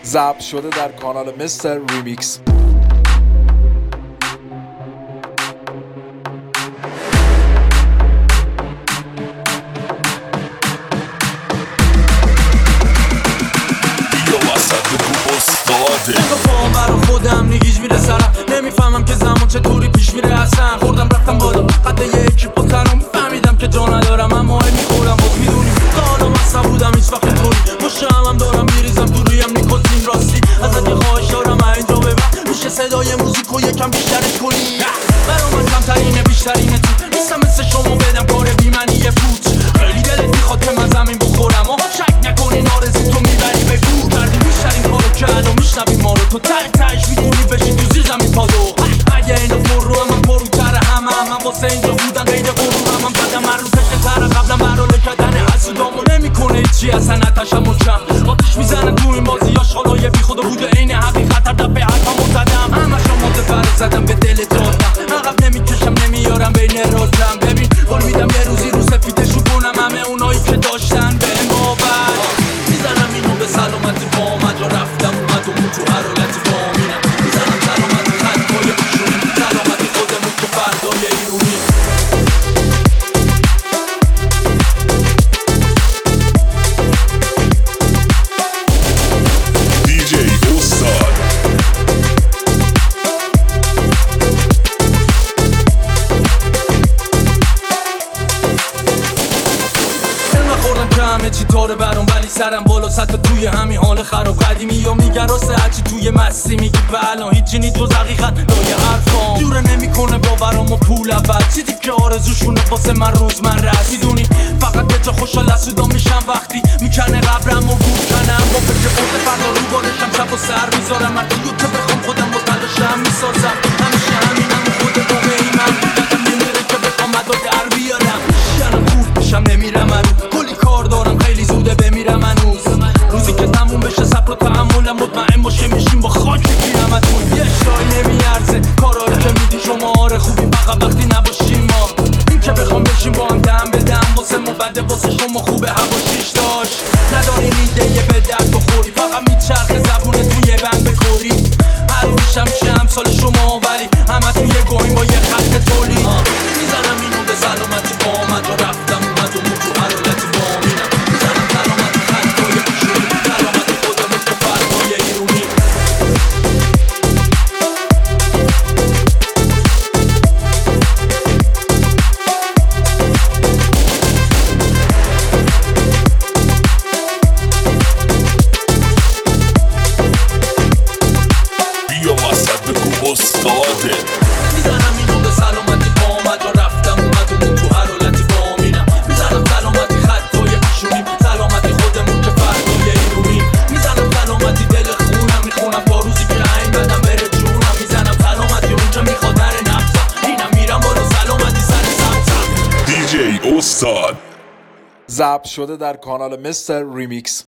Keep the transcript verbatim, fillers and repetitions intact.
ضبط شده در کانال مستر ریمیکس. با برا خودم نگیج میره سرم، نمیفهمم که زمان چطوری پیش میره اصلا. خوردم رفتم بالا قد یکی با تنم، فهمیدم که جا ندارم اما هی میخورم باز میدونی تا حالا مصب بودم هیچ وقت طوری مشه همم دارم میریزم تو رویم نیکوتین. راستی ازت یه خواهش دارم اینجا ببر، میشه صدای موزیکو یکم بیشترش کنی؟ برا من کمترینه بیشترینه تو نیستم مثل شما بدم کار بیمنی پوچ. خیلی دلت میخواد که من زمین بخورم و شک نکنی نارزی تو میبری بگو کردی بیشترین کارو که الان میشنوی ما رو. تو تک تک میتونی بشی تو زیر زمین پادو. اگه اینا پر رو هم من پروتره همه هم من واسه اینجا بودن غیر غرورم هم زدم من رو پشت تره قبلا برانه کردن حسودامو نمیکنه هیچی اصلا نتشم و کم آتش میزنه تو این بازی آشغالای بی خود و بوده عین حقیقت هر دفعه حرفمو زدم همه شما دفعه زدم به دل دادم عقب نمیکشم نمیارم بین رادم. ببین قول میدم یه روزی رو سفیدشو کنم همه اونایی که داشتن به باور. میزنم اینو به سلامتی با مجا رفتم اومد و اون تو هر حالتی فامینم. میزنم سلامتی خطای پیشونی سلامتی خودمون که فردای ایرونی. همه چی تاره برام ولی سرم بالا سطح توی همین حال خراب قدیمی یا میگن راسته هرچی توی مستی میگی و الان هیچی نی جز حقیقت لای حرفام جوره نمیکنه باورام و پول اول چیزی که آرزوشونه واسه من روزمره است. میدونی فقط به جا خوشحال از صدا میشم وقتی میکنه قبرم و گور کنم با فکر خود فردا رو بارشم شب و سر میذارم هرکیو که بخوام خودم با تلاشم میسازم همیشه همینم و خود واقعی من یادم نمیره که بخوام ادا در بیارم یعنی خوب میشم نمیرم من کلی کار دارم خیلی زوده بمیرم هنوز روزی که تموم بشه صبر و تحملم مطمئن باشه میشیم با خاک بگیرم اتون یه شای نمیارزه کارایی که میدی شما آره خوبیم فقط وقتی نباشیم ما این که بخوام بشیم با هم دم به دم واسه ما بده واسه شما خوبه هواشیش داشت نداری میده یه به درد بخوری فقط میچرخه زبونه توی بند بکوری هر روشم میشه امسال شما ولی همه توی یه گوهیم با یه خط تولی میزنم اینو به سلامتی با آمد و رفتم اومد و مون تو هر حالتی فامینم. میزنم سلامتی خطای پیشونی سلامتی خودمون که فردای ایرونی. بیا وسط بگو استاده. میزنم اینو به سلامتی با آمد و رفتم اومد و مون تو هر حالتی فامینم. میزنم سلامتی خطای پیشونی سلامتی خودمون که فردای ایرونی. میزنم سلامتی دل خونم میخونم تا روزی که این بدم بره جونم. میزنم سلامتی اونجا میخواد در نفسم اینم میرم بالا سلامتی سر سمتم. دی جی استاد ضبط شده در کانال مستر ریمیکس.